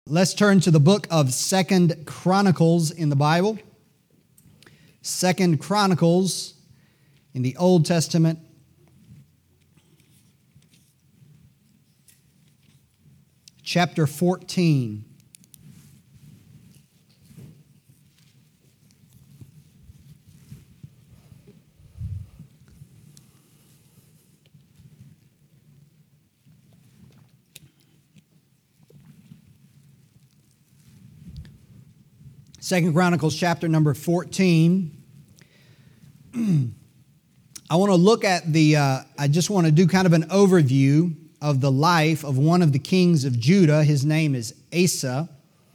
Let's turn to the book of 2 Chronicles in the Bible. 2 Chronicles in the Old Testament. Chapter 14. Second Chronicles chapter number 14. I want to look at I just want to do kind of an overview of the life of one of the kings of Judah. His name is Asa.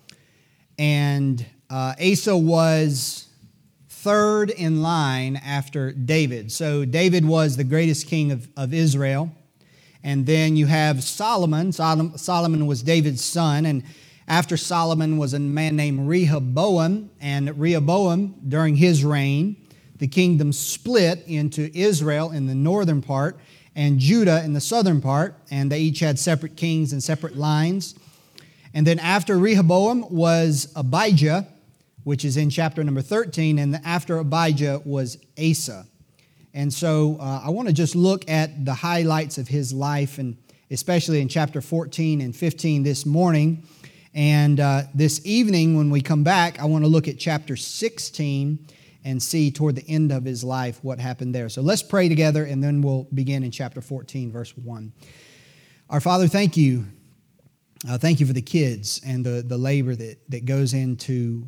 And Asa was third in line after David. So David was the greatest king of Israel. And then you have Solomon. Solomon was David's son. And after Solomon was a man named Rehoboam, and Rehoboam, during his reign, the kingdom split into Israel in the northern part and Judah in the southern part, and they each had separate kings and separate lines. And then after Rehoboam was Abijah, which is in chapter number 13, and after Abijah was Asa. And so I want to just look at the highlights of his life, and especially in chapter 14 and 15 this morning. And this evening, when we come back, I want to look at chapter 16 and see toward the end of his life what happened there. So let's pray together, and then we'll begin in chapter 14, verse 1. Our Father, thank you. Thank you for the kids and the labor that goes into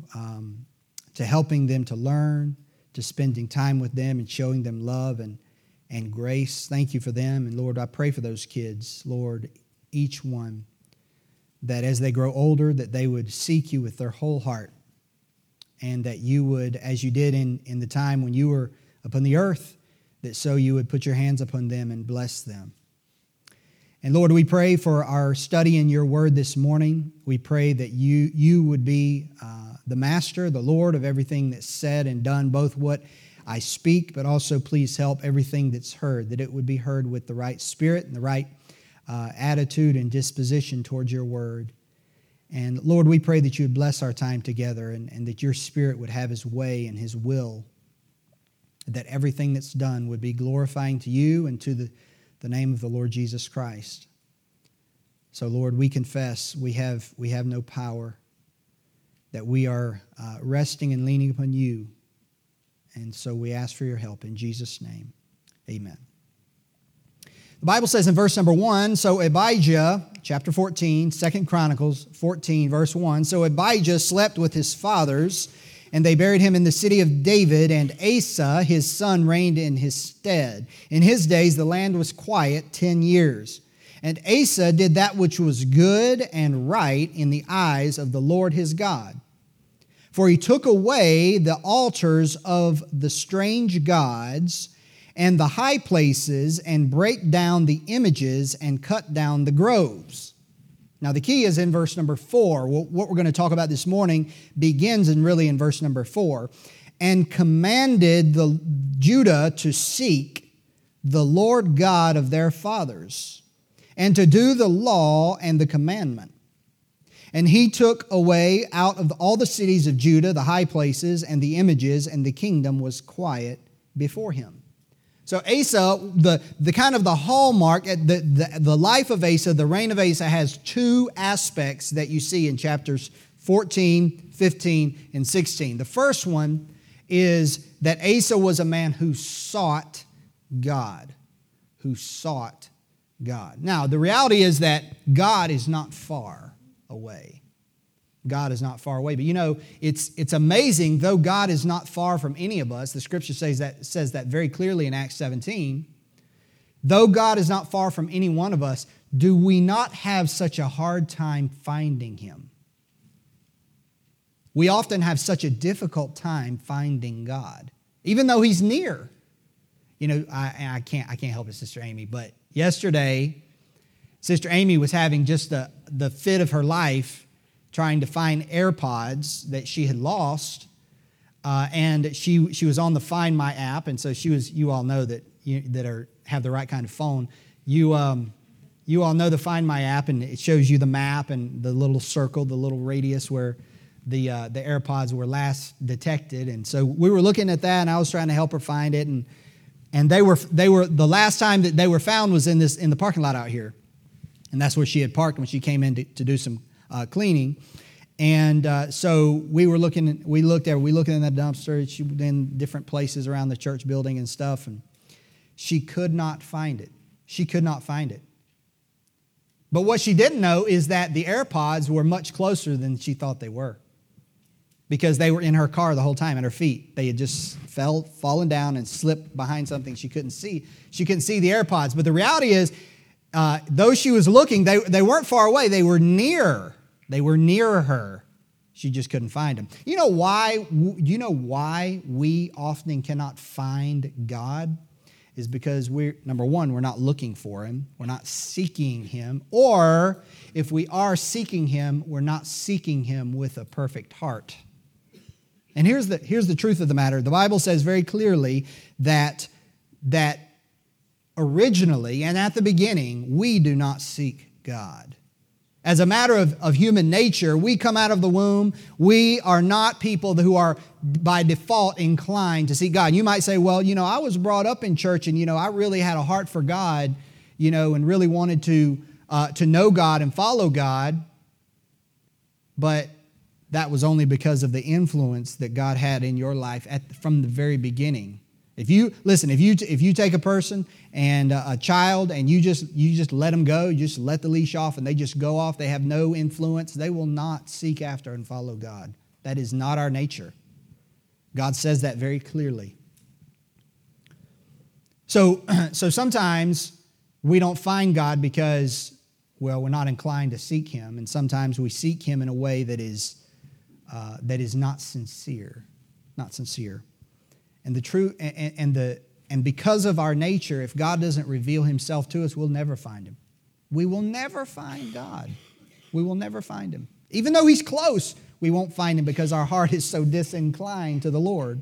to helping them to learn, to spending time with them and showing them love and grace. Thank you for them. And Lord, I pray for those kids, Lord, each one, that as they grow older, that they would seek you with their whole heart, and that you would, as you did in the time when you were upon the earth, that so you would put your hands upon them and bless them. And Lord, we pray for our study in your word this morning. We pray that you would be the master, the Lord of everything that's said and done, both what I speak, but also please help everything that's heard, that it would be heard with the right spirit and the right attitude and disposition towards your word. And Lord, we pray that you would bless our time together, and that your Spirit would have his way and his will, that everything that's done would be glorifying to you and to the name of the Lord Jesus Christ. So Lord, we confess we have no power, that we are resting and leaning upon you. And so we ask for your help in Jesus' name. Amen. The Bible says in verse number 1, so Abijah, chapter 14, 2 Chronicles 14, verse 1, so Abijah slept with his fathers, and they buried him in the city of David, and Asa, his son, reigned in his stead. In his days the land was quiet 10 years. And Asa did that which was good and right in the eyes of the Lord his God. For he took away the altars of the strange gods and the high places, and break down the images and cut down the groves. Now the key is in verse number 4. What we're going to talk about this morning begins in verse number 4. And commanded the Judah to seek the Lord God of their fathers, and to do the law and the commandment. And he took away out of all the cities of Judah the high places and the images, and the kingdom was quiet before him. So Asa, the kind of the hallmark, the life of Asa, the reign of Asa has two aspects that you see in chapters 14, 15, and 16. The first one is that Asa was a man who sought God. Who sought God. Now, the reality is that God is not far away. God is not far away. But you know, it's amazing, though God is not far from any of us, the Scripture says that very clearly in Acts 17, though God is not far from any one of us, do we not have such a hard time finding Him? We often have such a difficult time finding God, even though He's near. You know, I can't help it, Sister Amy, but yesterday, Sister Amy was having just the fit of her life, trying to find AirPods that she had lost, and she was on the Find My app, and so she was. You all know that have the right kind of phone. You all know the Find My app, and it shows you the map and the little circle, the little radius where the AirPods were last detected. And so we were looking at that, and I was trying to help her find it. And they were the last time that they were found was in the parking lot out here, and that's where she had parked when she came in to do some cleaning. And so we looked in that dumpster. She was in different places around the church building and stuff, and she could not find it. She could not find it. But what she didn't know is that the AirPods were much closer than she thought they were, because they were in her car the whole time at her feet. They had just fallen down and slipped behind something she couldn't see. She couldn't see the AirPods. But the reality is, though she was looking, they weren't far away. They were near. They were near her. She just couldn't find them. You know why? Do you know why we often cannot find God? Is because number one, we're not looking for Him. We're not seeking Him. Or if we are seeking Him, we're not seeking Him with a perfect heart. And here's the truth of the matter. The Bible says very clearly that originally and at the beginning, we do not seek God. As a matter of human nature, we come out of the womb. We are not people who are by default inclined to seek God. You might say, well, I was brought up in church, and, I really had a heart for God, and really wanted to know God and follow God. But that was only because of the influence that God had in your life from the very beginning. If you take a person and a child and you just let them go, you just let the leash off and they just go off, they have no influence, they will not seek after and follow God. That is not our nature. God says that very clearly. So sometimes we don't find God because, we're not inclined to seek Him, and sometimes we seek Him in a way that is not sincere, And the truth, and because of our nature, if God doesn't reveal Himself to us, we'll never find Him. We will never find God. We will never find Him. Even though He's close, we won't find Him because our heart is so disinclined to the Lord.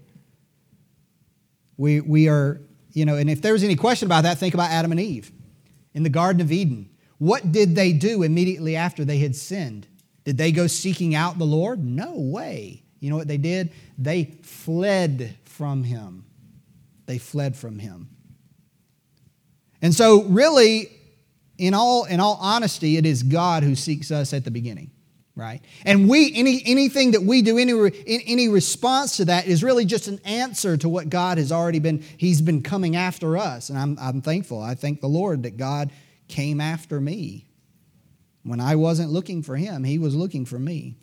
We are, and if there's any question about that, think about Adam and Eve in the Garden of Eden. What did they do immediately after they had sinned? Did they go seeking out the Lord? No way. You know what they did? They fled from Him. They fled from Him. And so really, in all honesty, it is God who seeks us at the beginning, right? And anything that we do, any response to that is really just an answer to what God has already been. He's been coming after us, and I'm thankful. I thank the Lord that God came after me. When I wasn't looking for Him, He was looking for me.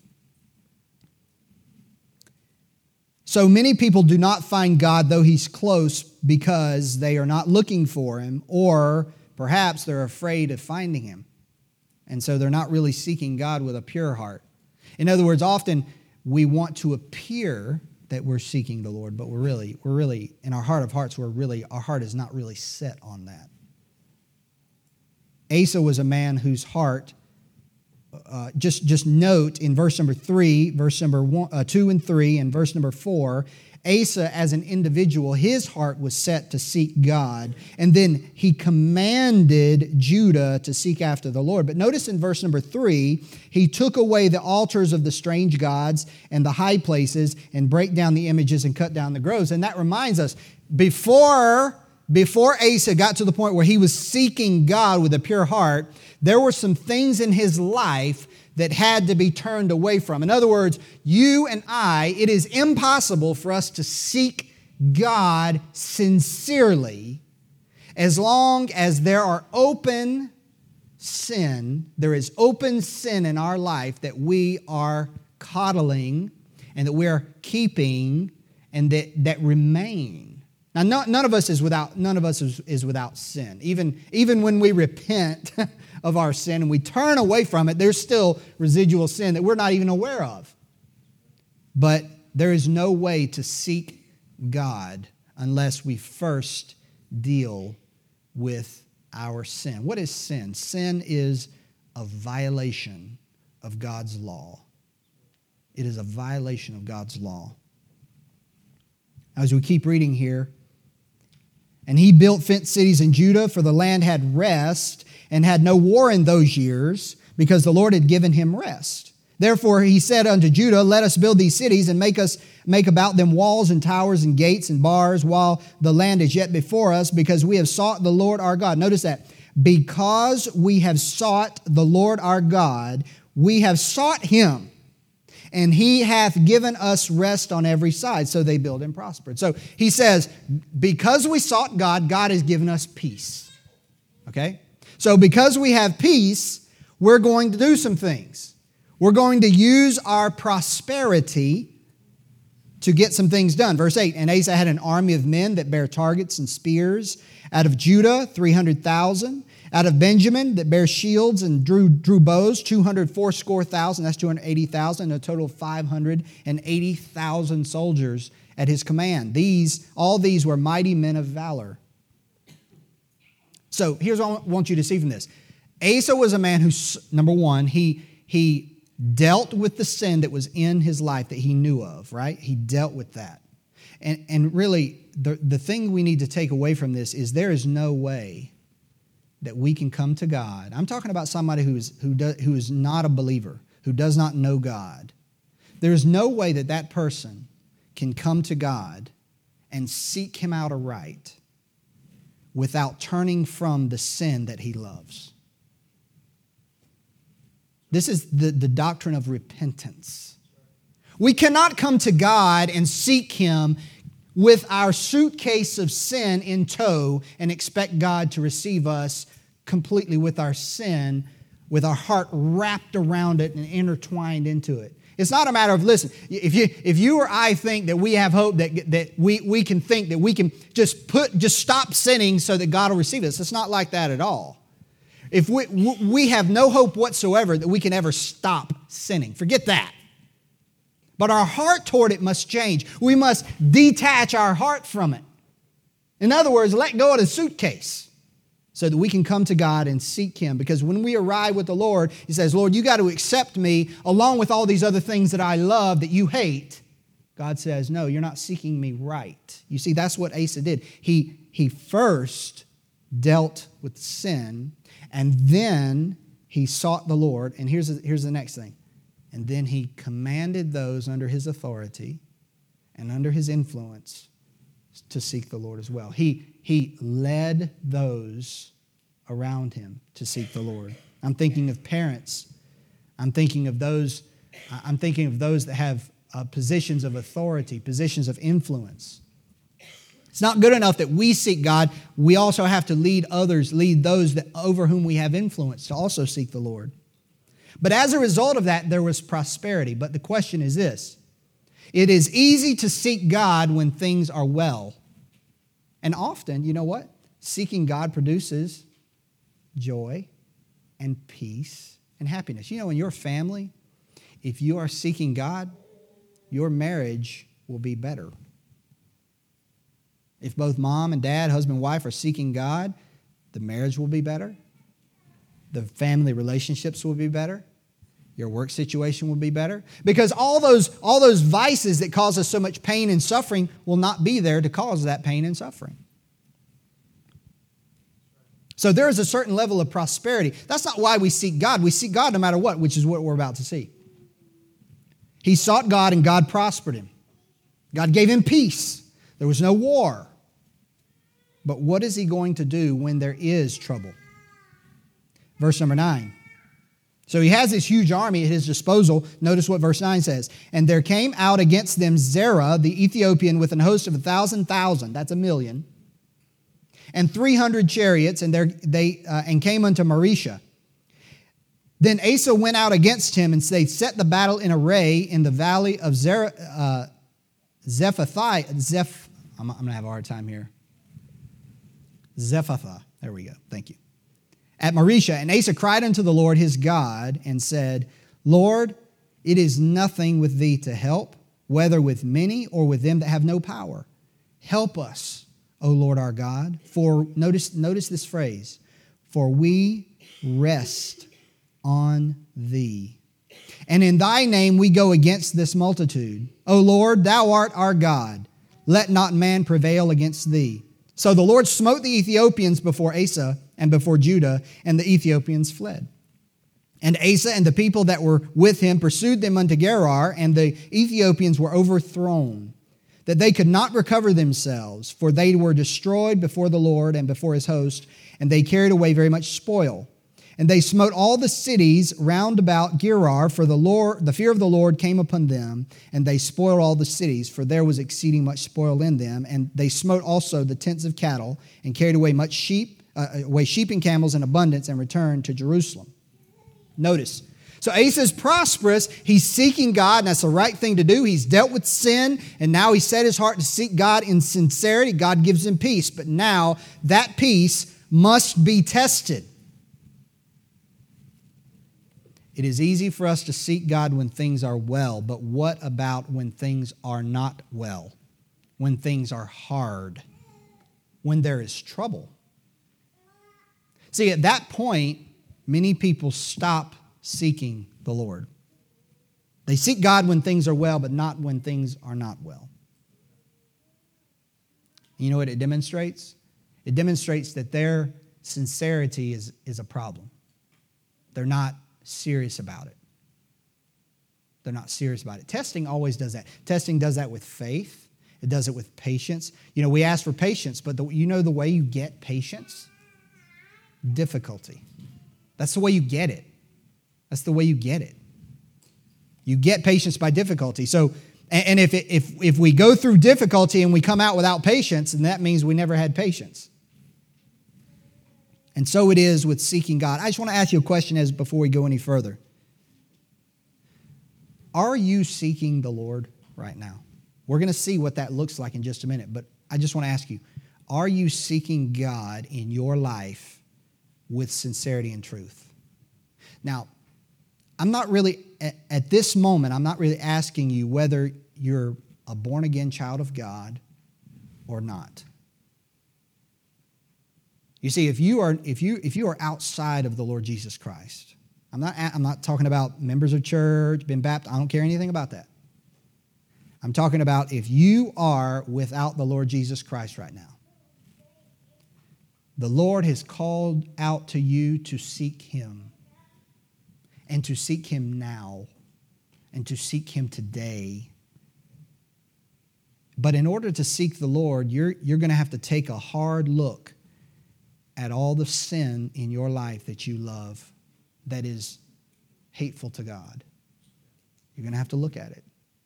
So many people do not find God, though He's close, because they are not looking for Him, or perhaps they're afraid of finding Him. And so they're not really seeking God with a pure heart. In other words, often we want to appear that we're seeking the Lord, but we're really, in our heart of hearts, our heart is not really set on that. Asa was a man whose heart, just note in verse number 3, verse number 2 and 3, and verse number 4, Asa as an individual, his heart was set to seek God, and then he commanded Judah to seek after the Lord. But notice in verse number 3, he took away the altars of the strange gods and the high places and break down the images and cut down the groves. And that reminds us, before Asa got to the point where he was seeking God with a pure heart, there were some things in his life that had to be turned away from. In other words, you and I, it is impossible for us to seek God sincerely as long as there is open sin in our life that we are coddling and that we are keeping and that remain. Now, none of us is without sin. Even when we repent of our sin and we turn away from it, there's still residual sin that we're not even aware of. But there is no way to seek God unless we first deal with our sin. What is sin? Sin is a violation of God's law. It is a violation of God's law. As we keep reading here, and he built fenced cities in Judah, for the land had rest, and had no war in those years, because the Lord had given him rest. Therefore he said unto Judah, let us build these cities and make about them walls and towers and gates and bars while the land is yet before us, because we have sought the Lord our God. Notice that. Because we have sought the Lord our God, we have sought him, and he hath given us rest on every side. So they built and prospered. So he says, because we sought God, God has given us peace. Okay? So because we have peace, we're going to do some things. We're going to use our prosperity to get some things done. Verse 8, and Asa had an army of men that bare targets and spears. Out of Judah, 300,000. Out of Benjamin, that bare shields and drew bows, 280,000. That's 280,000. A total of 580,000 soldiers at his command. All these were mighty men of valor. So here's what I want you to see from this. Asa was a man who, number one, he dealt with the sin that was in his life that he knew of, right? He dealt with that. And really, the thing we need to take away from this is there is no way that we can come to God. I'm talking about somebody who is not a believer, who does not know God. There is no way that person can come to God and seek him out aright without turning from the sin that he loves. This is the doctrine of repentance. We cannot come to God and seek him with our suitcase of sin in tow and expect God to receive us completely with our sin, with our heart wrapped around it and intertwined into it. It's not a matter of, listen, if you or I think that we have hope, that we can think that we can just stop sinning so that God will receive us. It's not like that at all. If we have no hope whatsoever that we can ever stop sinning. Forget that. But our heart toward it must change. We must detach our heart from it. In other words, let go of the suitcase so that we can come to God and seek him. Because when we arrive with the Lord, he says, Lord, you got to accept me along with all these other things that I love that you hate. God says, no, you're not seeking me right. You see, that's what Asa did. He first dealt with sin, and then he sought the Lord. And here's the next thing. And then he commanded those under his authority and under his influence to seek the Lord as well. He led those around him to seek the Lord. I'm thinking of parents. I'm thinking of those that have positions of authority, positions of influence. It's not good enough that we seek God. We also have to lead those over whom we have influence to also seek the Lord. But as a result of that, there was prosperity. But the question is this. It is easy to seek God when things are well. And often, you know what? Seeking God produces joy and peace and happiness. You know, in your family, if you are seeking God, your marriage will be better. If both mom and dad, husband and wife are seeking God, the marriage will be better. The family relationships will be better. Your work situation will be better. Because all those vices that cause us so much pain and suffering will not be there to cause that pain and suffering. So there is a certain level of prosperity. That's not why we seek God. We seek God no matter what, which is what we're about to see. He sought God and God prospered him. God gave him peace. There was no war. But what is he going to do when there is trouble? Verse number 9. So he has this huge army at his disposal. Notice what verse 9 says. And there came out against them Zerah, the Ethiopian, with an host of 1,000,000. That's 1,000,000. And 300 chariots, and and came unto Marisha. Then Asa went out against him, and they set the battle in array in the valley of Zephathiah. I'm going to have a hard time here. Zephathah. There we go. Thank you. At Marisha, and Asa cried unto the Lord his God and said, Lord, it is nothing with thee to help, whether with many or with them that have no power. Help us, O Lord our God. For, notice this phrase, for we rest on thee. And in thy name we go against this multitude. O Lord, thou art our God. Let not man prevail against thee. So the Lord smote the Ethiopians before Asa, and before Judah, and the Ethiopians fled. And Asa and the people that were with him pursued them unto Gerar, and the Ethiopians were overthrown, that they could not recover themselves, for they were destroyed before the Lord and before his host, and they carried away very much spoil. And they smote all the cities round about Gerar, for the fear of the Lord came upon them, and they spoiled all the cities, for there was exceeding much spoil in them. And they smote also the tents of cattle, and carried away much sheep and camels in abundance, and returned to Jerusalem. Notice, so Asa is prosperous. He's seeking God, and that's the right thing to do. He's dealt with sin, and now he set his heart to seek God in sincerity. God gives him peace, but now that peace must be tested. It is easy for us to seek God when things are well, but what about when things are not well? When things are hard? When there is trouble? See, at that point, many people stop seeking the Lord. They seek God when things are well, but not when things are not well. You know what it demonstrates? It demonstrates that their sincerity is a problem. They're not serious about it. They're not serious about it. Testing always does that. Testing does that with faith. It does it with patience. You know, we ask for patience, but you know the way you get patience? Difficulty. That's the way you get it. That's the way you get it. You get patience by difficulty. So, and if we go through difficulty and we come out without patience, then that means we never had patience. And so it is with seeking God. I just want to ask you a question before we go any further. Are you seeking the Lord right now? We're going to see what that looks like in just a minute, but I just want to ask you, are you seeking God in your life with sincerity and truth? Now, I'm not really, at this moment, I'm not really asking you whether you're a born-again child of God or not. You see, if you are outside of the Lord Jesus Christ, I'm not talking about members of church, been baptized, I don't care anything about that. I'm talking about if you are without the Lord Jesus Christ right now. The Lord has called out to you to seek Him, and to seek Him now, and to seek Him today. But in order to seek the Lord, you're going to have to take a hard look at all the sin in your life that you love that is hateful to God. You're going to have to look at it.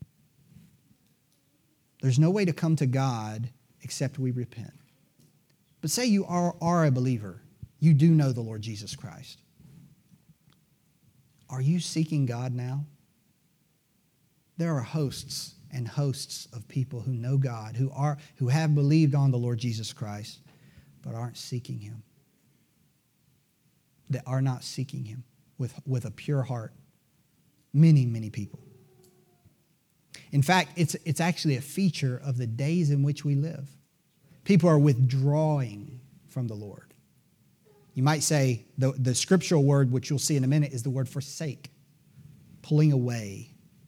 There's no way to come to God except we repent. But say you are a believer. You do know the Lord Jesus Christ. Are you seeking God now? There are hosts and hosts of people who know God, who have believed on the Lord Jesus Christ, but aren't seeking Him. That are not seeking Him with a pure heart. Many, many people. In fact, it's actually a feature of the days in which we live. People are withdrawing from the Lord. You might say the scriptural word, which you'll see in a minute, is the word forsake, pulling away.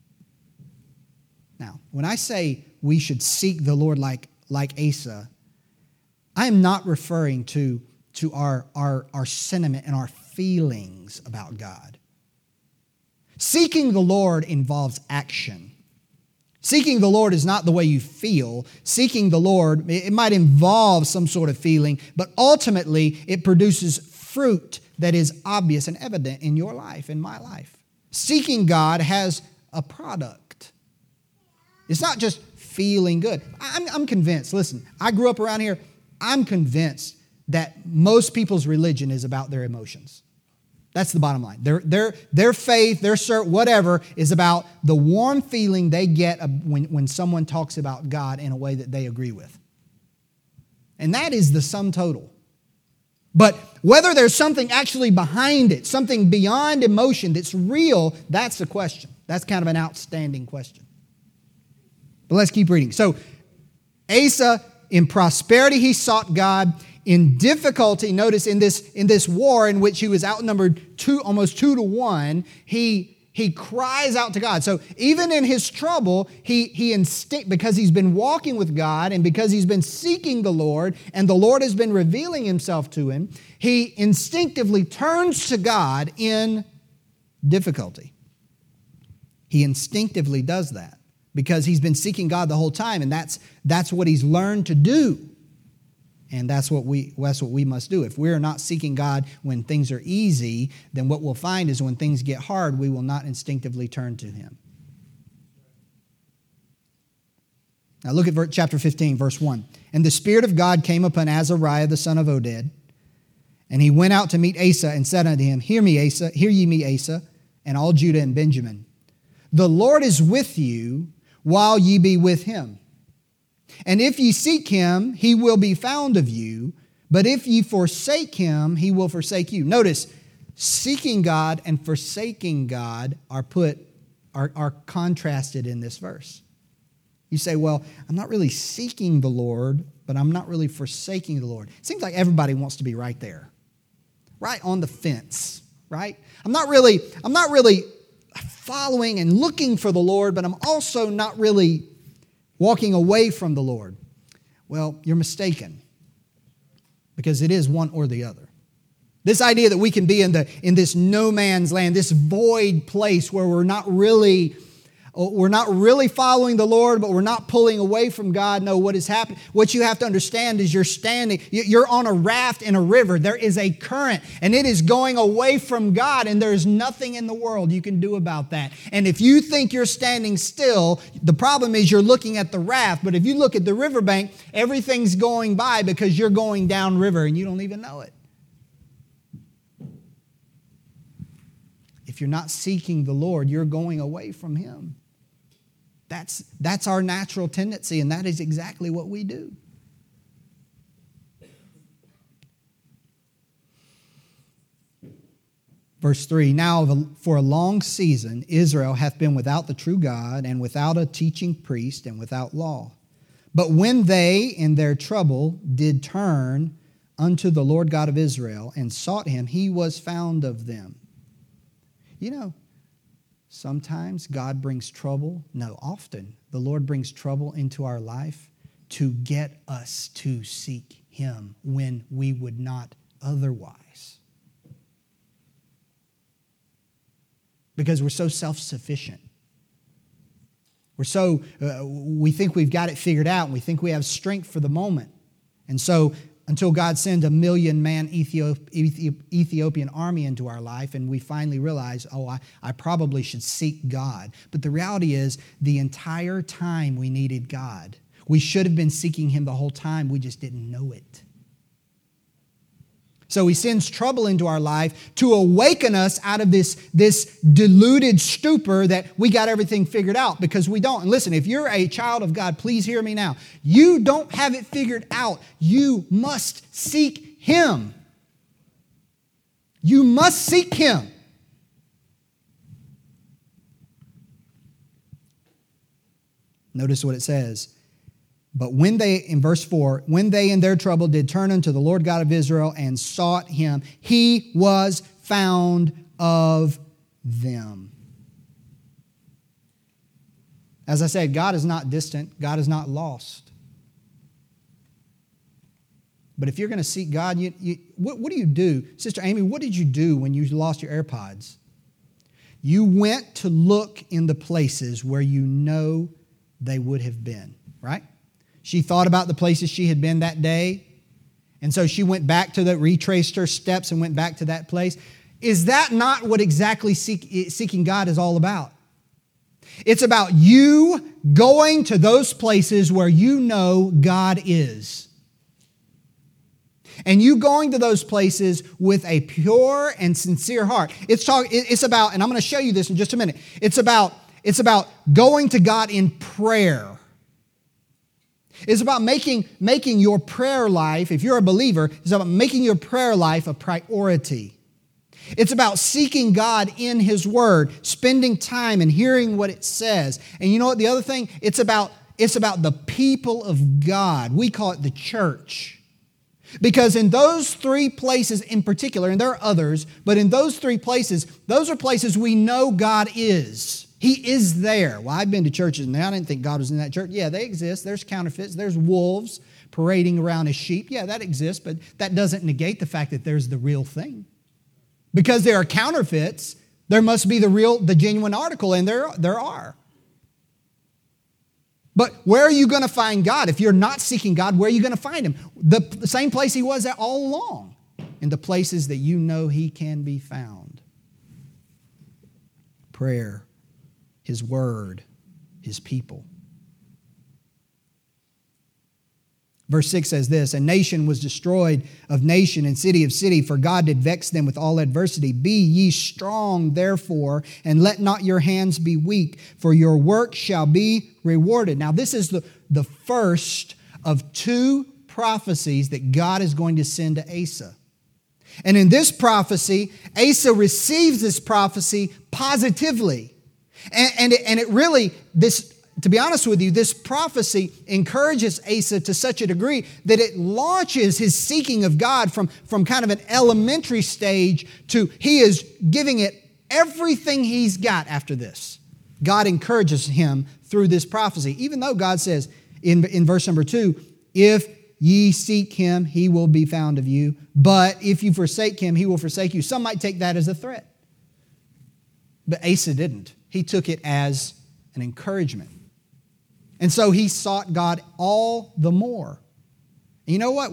Now, when I say we should seek the Lord like Asa, I am not referring to our sentiment and our feelings about God. Seeking the Lord involves action. Seeking the Lord is not the way you feel. Seeking the Lord, it might involve some sort of feeling, but ultimately it produces fruit that is obvious and evident in your life, in my life. Seeking God has a product. It's not just feeling good. I'm convinced, listen, I grew up around here, I'm convinced that most people's religion is about their emotions. That's the bottom line. Their faith, their cert, whatever, is about the warm feeling they get when someone talks about God in a way that they agree with. And that is the sum total. But whether there's something actually behind it, something beyond emotion that's real, that's the question. That's kind of an outstanding question. But let's keep reading. So Asa, in prosperity, he sought God. In difficulty, notice in this war in which he was outnumbered almost 2 to 1, he He cries out to God. So even in his trouble, because he's been walking with God and because he's been seeking the Lord and the Lord has been revealing himself to him, he instinctively turns to God in difficulty. He instinctively does that because he's been seeking God the whole time, and that's what he's learned to do. And that's what we must do. If we're not seeking God when things are easy, then what we'll find is when things get hard, we will not instinctively turn to him. Now look at chapter 15, verse 1. And the Spirit of God came upon Azariah, the son of Oded, and he went out to meet Asa and said unto him, Hear ye me, Asa, and all Judah and Benjamin. The Lord is with you while ye be with him. And if ye seek him, he will be found of you. But if ye forsake him, he will forsake you. Notice, seeking God and forsaking God are contrasted in this verse. You say, well, I'm not really seeking the Lord, but I'm not really forsaking the Lord. It seems like everybody wants to be right there, right on the fence, right? I'm not really following and looking for the Lord, but I'm also not really walking away from the Lord. Well, you're mistaken, because it is one or the other. This idea that we can be in this no man's land, this void place where we're not really following the Lord, but we're not pulling away from God. No, what has happened? What you have to understand is you're on a raft in a river. There is a current, and it is going away from God, and there's nothing in the world you can do about that. And if you think you're standing still, the problem is you're looking at the raft. But if you look at the riverbank, everything's going by because you're going downriver and you don't even know it. If you're not seeking the Lord, you're going away from him. That's our natural tendency, and that is exactly what we do. Verse 3, Now for a long season Israel hath been without the true God, and without a teaching priest, and without law. But when they in their trouble did turn unto the Lord God of Israel, and sought him, he was found of them. You know, sometimes God brings trouble. No, often the Lord brings trouble into our life to get us to seek him when we would not otherwise. Because we're so self-sufficient. We think we've got it figured out, and we think we have strength for the moment. And so until God sends a 1 million-man Ethiopian army into our life, and we finally realize, I probably should seek God. But the reality is, the entire time we needed God, we should have been seeking him the whole time. We just didn't know it. So he sends trouble into our life to awaken us out of this deluded stupor that we got everything figured out, because we don't. And listen, if you're a child of God, please hear me now. You don't have it figured out. You must seek him. You must seek him. Notice what it says. But when they, in verse 4, when they in their trouble did turn unto the Lord God of Israel and sought him, he was found of them. As I said, God is not distant. God is not lost. But if you're going to seek God, what do you do? Sister Amy, what did you do when you lost your AirPods? You went to look in the places where you know they would have been, right? She thought about the places she had been that day. And so she went back retraced her steps and went back to that place. Is that not what exactly seeking God is all about? It's about you going to those places where you know God is. And you going to those places with a pure and sincere heart. It's about, and I'm going to show you this in just a minute. It's about going to God in prayer. It's about making your prayer life, if you're a believer, it's about making your prayer life a priority. It's about seeking God in his word, spending time and hearing what it says. And you know what? The other thing, it's about the people of God. We call it the church. Because in those three places in particular, and there are others, but in those three places, those are places we know God is. He is there. Well, I've been to churches and I didn't think God was in that church. Yeah, they exist. There's counterfeits. There's wolves parading around as sheep. Yeah, that exists, but that doesn't negate the fact that there's the real thing. Because there are counterfeits, there must be the genuine article, and there are. But where are you going to find God? If you're not seeking God, where are you going to find Him? The same place He was at all along, in the places that you know He can be found. Prayer, His Word, His people. Verse 6 says this, "A nation was destroyed of nation, and city of city, for God did vex them with all adversity. Be ye strong, therefore, and let not your hands be weak, for your work shall be rewarded." Now, this is the first of two prophecies that God is going to send to Asa. And in this prophecy, Asa receives this prophecy positively. And it really, to be honest with you, this prophecy encourages Asa to such a degree that it launches his seeking of God from kind of an elementary stage to he is giving it everything he's got after this. God encourages him through this prophecy, even though God says in verse number 2, "If ye seek Him, He will be found of you. But if you forsake Him, He will forsake you." Some might take that as a threat. But Asa didn't. He took it as an encouragement. And so he sought God all the more. And you know what?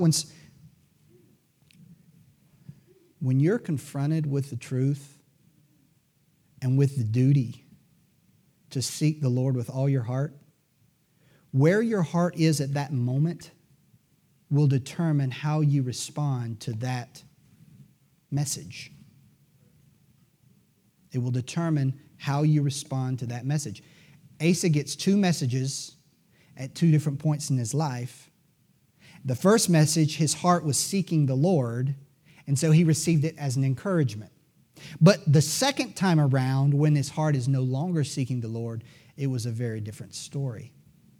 When you're confronted with the truth and with the duty to seek the Lord with all your heart, where your heart is at that moment will determine how you respond to that message. It will determine how you respond to that message. Asa gets two messages at two different points in his life. The first message, his heart was seeking the Lord, and so he received it as an encouragement. But the second time around, when his heart is no longer seeking the Lord, it was a very different story.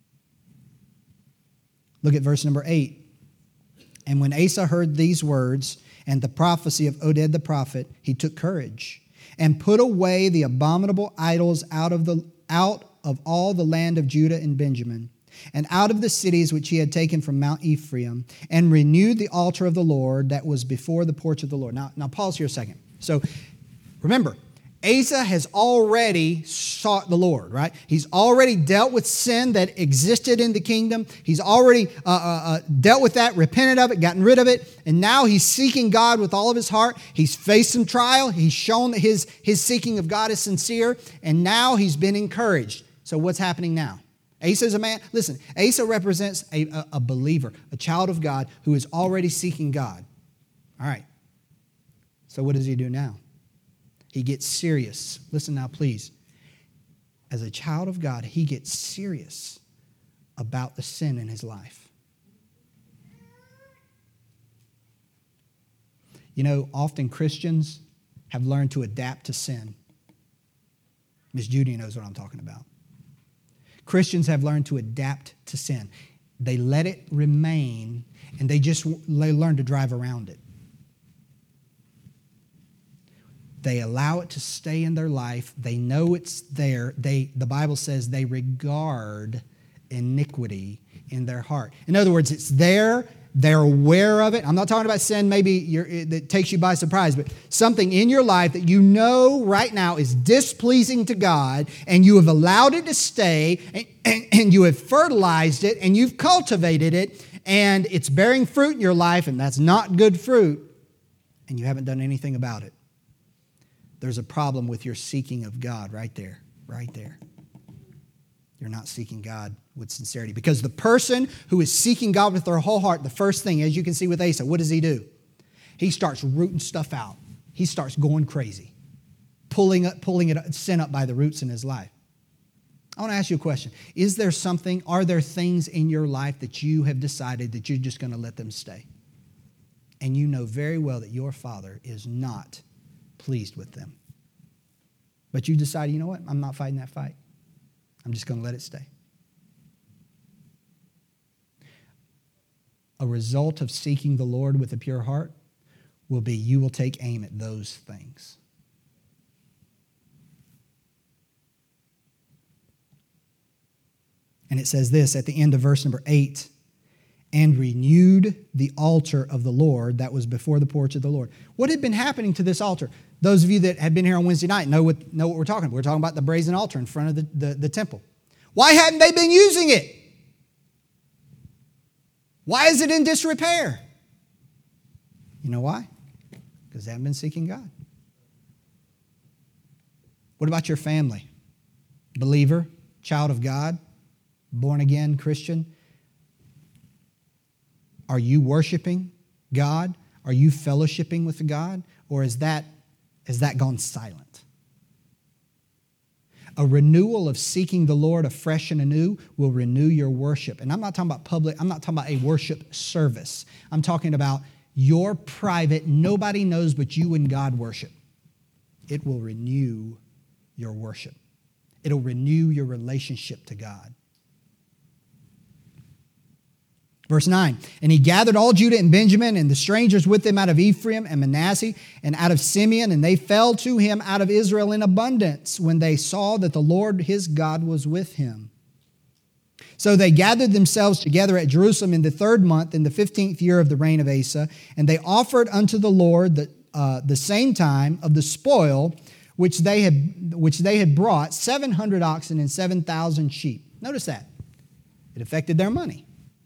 Look at verse number 8. "And when Asa heard these words and the prophecy of Oded the prophet, he took courage and put away the abominable idols out of all the land of Judah and Benjamin, and out of the cities which he had taken from Mount Ephraim, and renewed the altar of the Lord that was before the porch of the Lord." Now pause here a second. So remember, Asa has already sought the Lord, right? He's already dealt with sin that existed in the kingdom. He's already dealt with that, repented of it, gotten rid of it, and now he's seeking God with all of his heart. He's faced some trial. He's shown that his seeking of God is sincere, and now he's been encouraged. So what's happening now? Asa is a man. Listen, Asa represents a believer, a child of God who is already seeking God. All right. So what does he do now? He gets serious. Listen now, please. As a child of God, he gets serious about the sin in his life. You know, often Christians have learned to adapt to sin. Miss Judy knows what I'm talking about. Christians have learned to adapt to sin. They let it remain, and they learn to drive around it. They allow it to stay in their life. They know it's there. The Bible says they regard iniquity in their heart. In other words, it's there. They're aware of it. I'm not talking about sin maybe that takes you by surprise, but something in your life that you know right now is displeasing to God, and you have allowed it to stay, and you have fertilized it, and you've cultivated it, and it's bearing fruit in your life, and that's not good fruit, and you haven't done anything about it. There's a problem with your seeking of God right there, right there. You're not seeking God with sincerity. Because the person who is seeking God with their whole heart, the first thing, as you can see with Asa, what does he do? He starts rooting stuff out. He starts going crazy, pulling sin up by the roots in his life. I want to ask you a question. Are there things in your life that you have decided that you're just going to let them stay? And you know very well that your Father is not pleased with them. But you decide, you know what? I'm not fighting that fight. I'm just going to let it stay. a result of seeking the Lord with a pure heart will be you will take aim at those things. And it says this at the end of verse number 8, and renewed the altar of the Lord that was before the porch of the Lord. What had been happening to this altar? Those of you that have been here on Wednesday night know what we're talking about. We're talking about the brazen altar in front of the temple. Why hadn't they been using it? Why is it in disrepair? You know why? Because they haven't been seeking God. What about your family? Believer, child of God, born again Christian? Are you worshiping God? Are you fellowshipping with God? Or has that gone silent? A renewal of seeking the Lord afresh and anew will renew your worship. And I'm not talking about public, I'm not talking about a worship service. I'm talking about your private, nobody knows but you and God worship. It will renew your worship. It'll renew your relationship to God. Verse 9, and he gathered all Judah and Benjamin and the strangers with them out of Ephraim and Manasseh and out of Simeon, and they fell to him out of Israel in abundance when they saw that the Lord his God was with him. So they gathered themselves together at Jerusalem in the 3rd month, in the 15th year of the reign of Asa, and they offered unto the Lord the same time of the spoil which they had brought 700 oxen and 7,000 sheep. Notice that. It affected their money.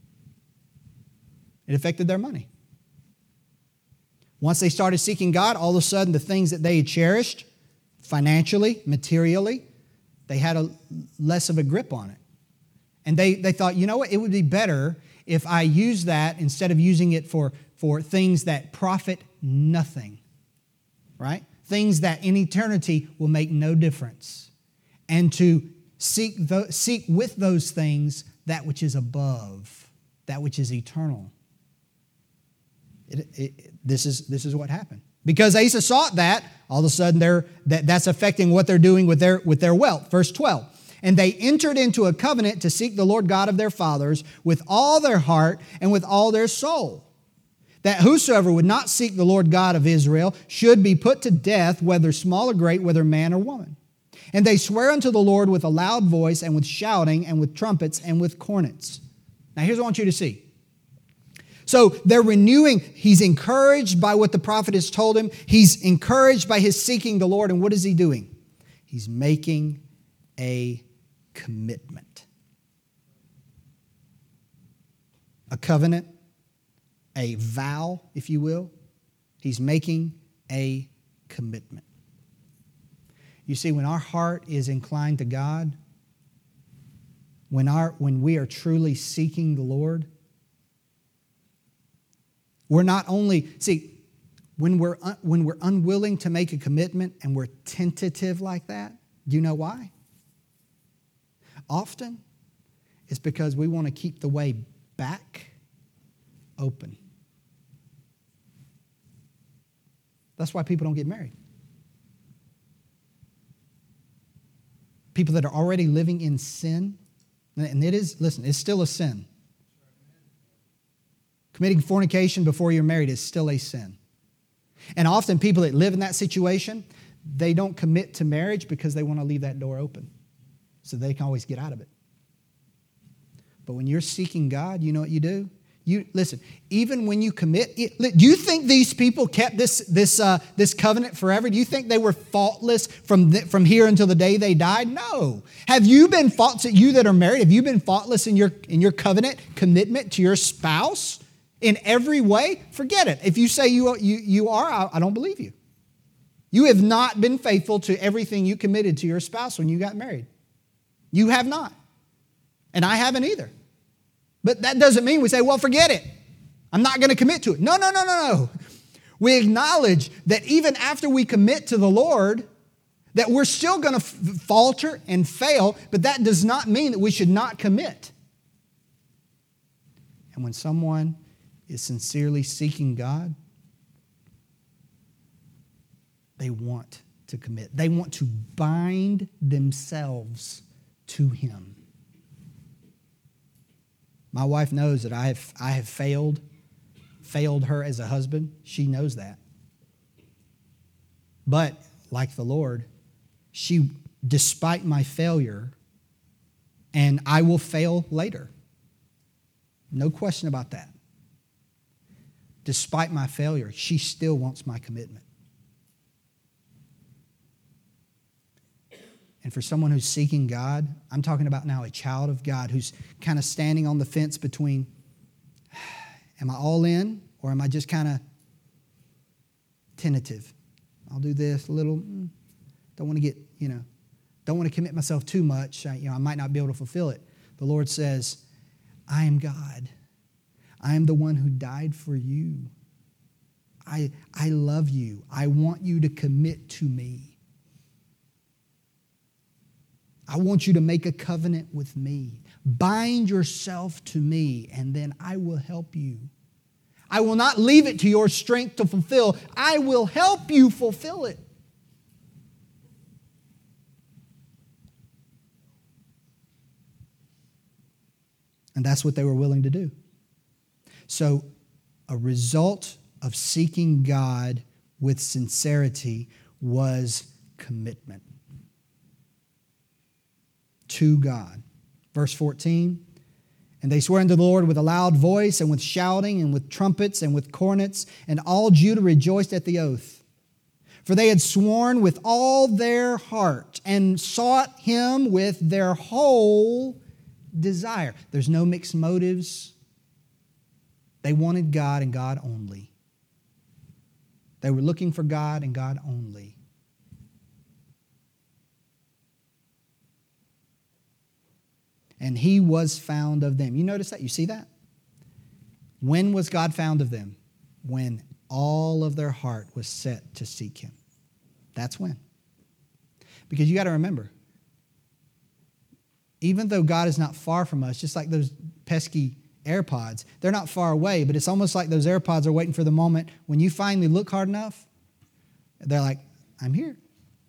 It affected their money. Once they started seeking God, all of a sudden the things that they had cherished, financially, materially, they had less of a grip on it. And they thought, you know what, it would be better if I use that instead of using it for things that profit nothing, right? Things that in eternity will make no difference. And to seek with those things that which is above, that which is eternal. This is what happened. Because Asa sought that, all of a sudden that's affecting what they're doing with their wealth. Verse 12. And they entered into a covenant to seek the Lord God of their fathers with all their heart and with all their soul. That whosoever would not seek the Lord God of Israel should be put to death, whether small or great, whether man or woman. And they swear unto the Lord with a loud voice and with shouting and with trumpets and with cornets. Now here's what I want you to see. So they're renewing. He's encouraged by what the prophet has told him. He's encouraged by his seeking the Lord. And what is he doing? He's making a commitment. A covenant, a vow, if you will. He's making a commitment. You see, when our heart is inclined to God, when we are truly seeking the Lord, we're not only, when we're unwilling to make a commitment and we're tentative like that, do you know why? Often, it's because we want to keep the way back open. That's why people don't get married. People that are already living in sin, and it's still a sin. Committing fornication before you're married is still a sin. And often people that live in that situation, they don't commit to marriage because they want to leave that door open so they can always get out of it. But when you're seeking God, you know what you do? Listen, even when you commit, do you think these people kept this covenant forever? Do you think they were faultless from here until the day they died? No. Have you been faultless, you that are married, have you been faultless in your covenant commitment to your spouse? In every way, forget it. If you say you are, I don't believe you. You have not been faithful to everything you committed to your spouse when you got married. You have not. And I haven't either. But that doesn't mean we say, well, forget it. I'm not going to commit to it. No. We acknowledge that even after we commit to the Lord, that we're still going to falter and fail, but that does not mean that we should not commit. And when someone is sincerely seeking God, they want to commit. They want to bind themselves to Him. My wife knows that I have failed her as a husband. She knows that. But like the Lord, she, despite my failure, and I will fail later. No question about that. Despite my failure, she still wants my commitment. And for someone who's seeking God, I'm talking about now a child of God who's kind of standing on the fence between, am I all in or am I just kind of tentative? I'll do this a little, don't want to get, don't want to commit myself too much. I might not be able to fulfill it. The Lord says, I am God. I am the one who died for you. I love you. I want you to commit to me. I want you to make a covenant with me. Bind yourself to me, and then I will help you. I will not leave it to your strength to fulfill. I will help you fulfill it. And that's what they were willing to do. So, a result of seeking God with sincerity was commitment to God. Verse 14, and they swore unto the Lord with a loud voice and with shouting and with trumpets and with cornets, and all Judah rejoiced at the oath. For they had sworn with all their heart and sought him with their whole desire. There's no mixed motives. They wanted God and God only. They were looking for God and God only. And he was found of them. You notice that? You see that? When was God found of them? When all of their heart was set to seek him. That's when. Because you got to remember, even though God is not far from us, just like those pesky AirPods, they're not far away, but it's almost like those AirPods are waiting for the moment when you finally look hard enough, they're like, I'm here.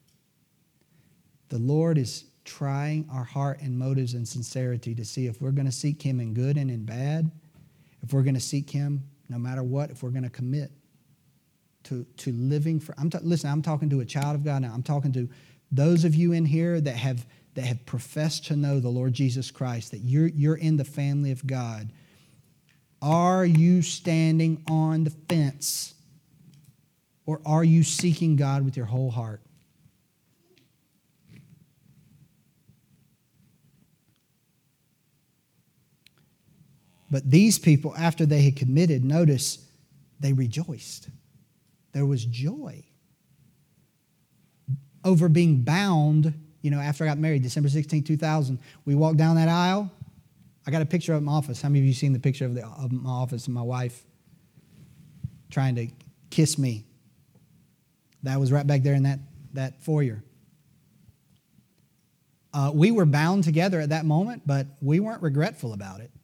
The Lord is trying our heart and motives and sincerity to see if we're going to seek him in good and in bad, if we're going to seek him no matter what, if we're going to commit to living for. Listen, I'm talking to a child of God now. I'm talking to those of you in here that have professed to know the Lord Jesus Christ, that you're in the family of God. Are you standing on the fence, or are you seeking God with your whole heart? But these people, after they had committed, notice they rejoiced. There was joy over being bound. After I got married, December 16, 2000, we walked down that aisle. I got a picture of my office. How many of you seen the picture of my office and my wife trying to kiss me? That was right back there in that foyer. We were bound together at that moment, but we weren't regretful about it.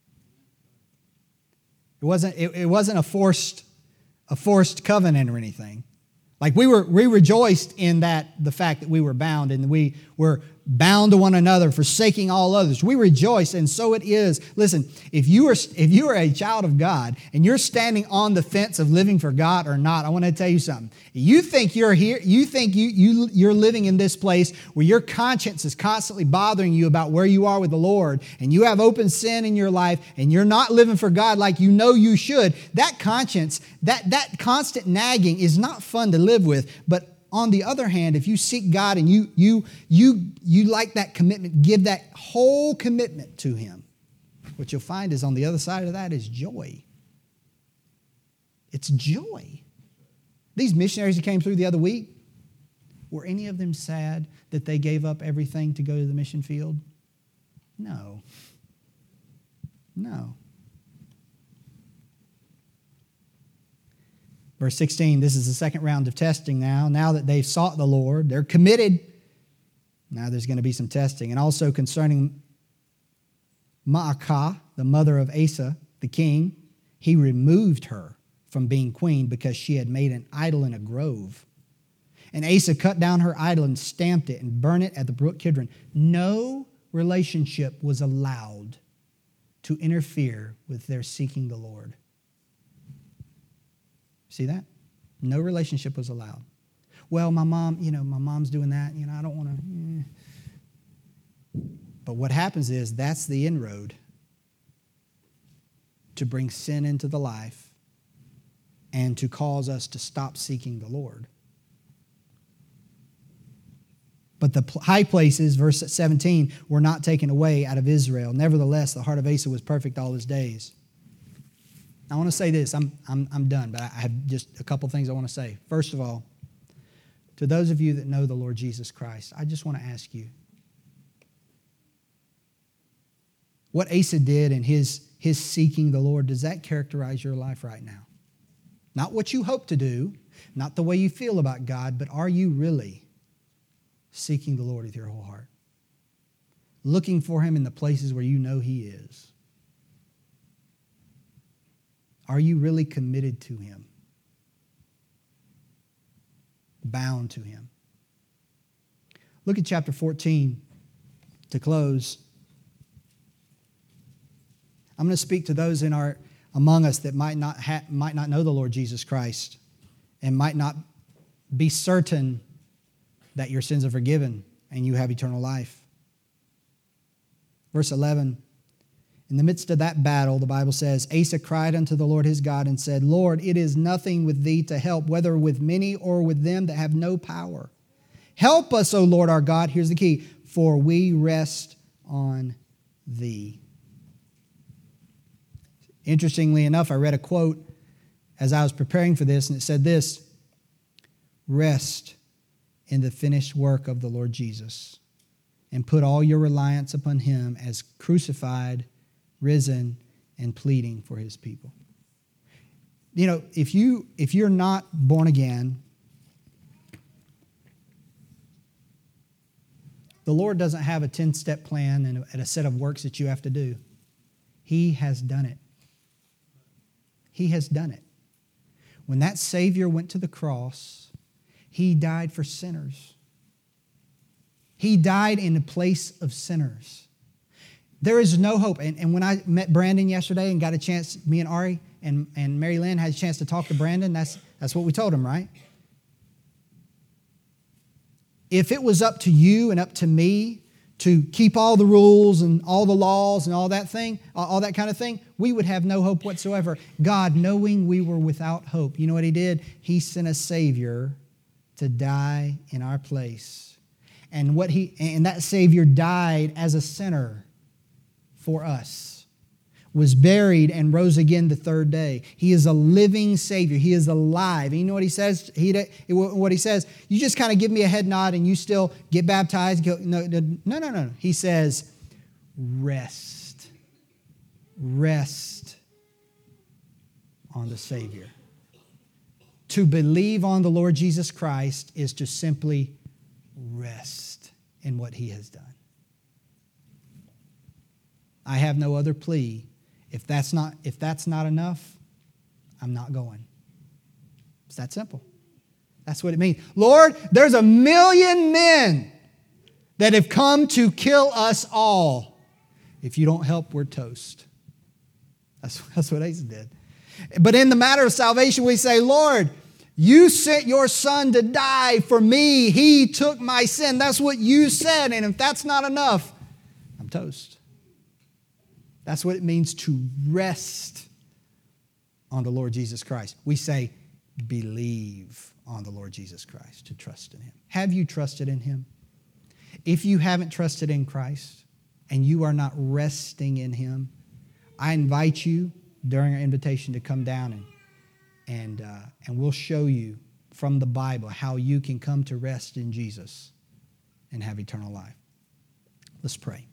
It wasn't a forced covenant or anything. Like we rejoiced in the fact that we were bound and we were bound to one another, forsaking all others. We rejoice, and so it is. Listen, if you are a child of God and you're standing on the fence of living for God or not, I want to tell you something. You think you're here, you think you're living in this place where your conscience is constantly bothering you about where you are with the Lord, and you have open sin in your life, and you're not living for God like you know you should. That conscience, that constant nagging is not fun to live with, but on the other hand, if you seek God and you like that commitment, give that whole commitment to him, what you'll find is on the other side of that is joy. It's joy. These missionaries who came through the other week, were any of them sad that they gave up everything to go to the mission field? No. Verse 16, this is the second round of testing now. Now that they've sought the Lord, they're committed. Now there's going to be some testing. And also concerning Maacah, the mother of Asa, the king, he removed her from being queen because she had made an idol in a grove. And Asa cut down her idol and stamped it and burned it at the brook Kidron. No relationship was allowed to interfere with their seeking the Lord. See that? No relationship was allowed. Well, my mom's doing that. I don't want to. But what happens is that's the inroad to bring sin into the life and to cause us to stop seeking the Lord. But the high places, verse 17, were not taken away out of Israel. Nevertheless, the heart of Asa was perfect all his days. I want to say this. I'm done, but I have just a couple things I want to say. First of all, to those of you that know the Lord Jesus Christ, I just want to ask you, what Asa did in his seeking the Lord, does that characterize your life right now? Not what you hope to do, not the way you feel about God, but are you really seeking the Lord with your whole heart? Looking for Him in the places where you know He is? Are you really committed to Him? Bound to Him? Look at chapter 14 to close. I'm going to speak to those among us that might not know the Lord Jesus Christ and might not be certain that your sins are forgiven and you have eternal life. Verse 11, in the midst of that battle, the Bible says, Asa cried unto the Lord his God and said, Lord, it is nothing with thee to help, whether with many or with them that have no power. Help us, O Lord our God, here's the key, for we rest on thee. Interestingly enough, I read a quote as I was preparing for this, and it said this: rest in the finished work of the Lord Jesus, and put all your reliance upon Him as crucified, risen, and pleading for His people. If you're not born again, the Lord doesn't have a 10-step plan and a set of works that you have to do. He has done it. He has done it. When that Savior went to the cross, He died for sinners. He died in the place of sinners. There is no hope. And when I met Brandon yesterday and got a chance, me and Ari and Mary Lynn had a chance to talk to Brandon, that's what we told him, right? If it was up to you and up to me to keep all the rules and all the laws and all that kind of thing, we would have no hope whatsoever. God, knowing we were without hope, you know what He did? He sent a Savior to die in our place. And that Savior died as a sinner for us, was buried and rose again the third day. He is a living Savior. He is alive. And you know what He says? What He says, you just kind of give me a head nod and you still get baptized. No. He says, rest. Rest on the Savior. To believe on the Lord Jesus Christ is to simply rest in what He has done. I have no other plea. If that's not enough, I'm not going. It's that simple. That's what it means. Lord, there's 1 million men that have come to kill us all. If you don't help, we're toast. That's what Asa did. But in the matter of salvation, we say, Lord, you sent your Son to die for me. He took my sin. That's what you said. And if that's not enough, I'm toast. That's what it means to rest on the Lord Jesus Christ. We say, believe on the Lord Jesus Christ, to trust in Him. Have you trusted in Him? If you haven't trusted in Christ and you are not resting in Him, I invite you during our invitation to come down and we'll show you from the Bible how you can come to rest in Jesus and have eternal life. Let's pray.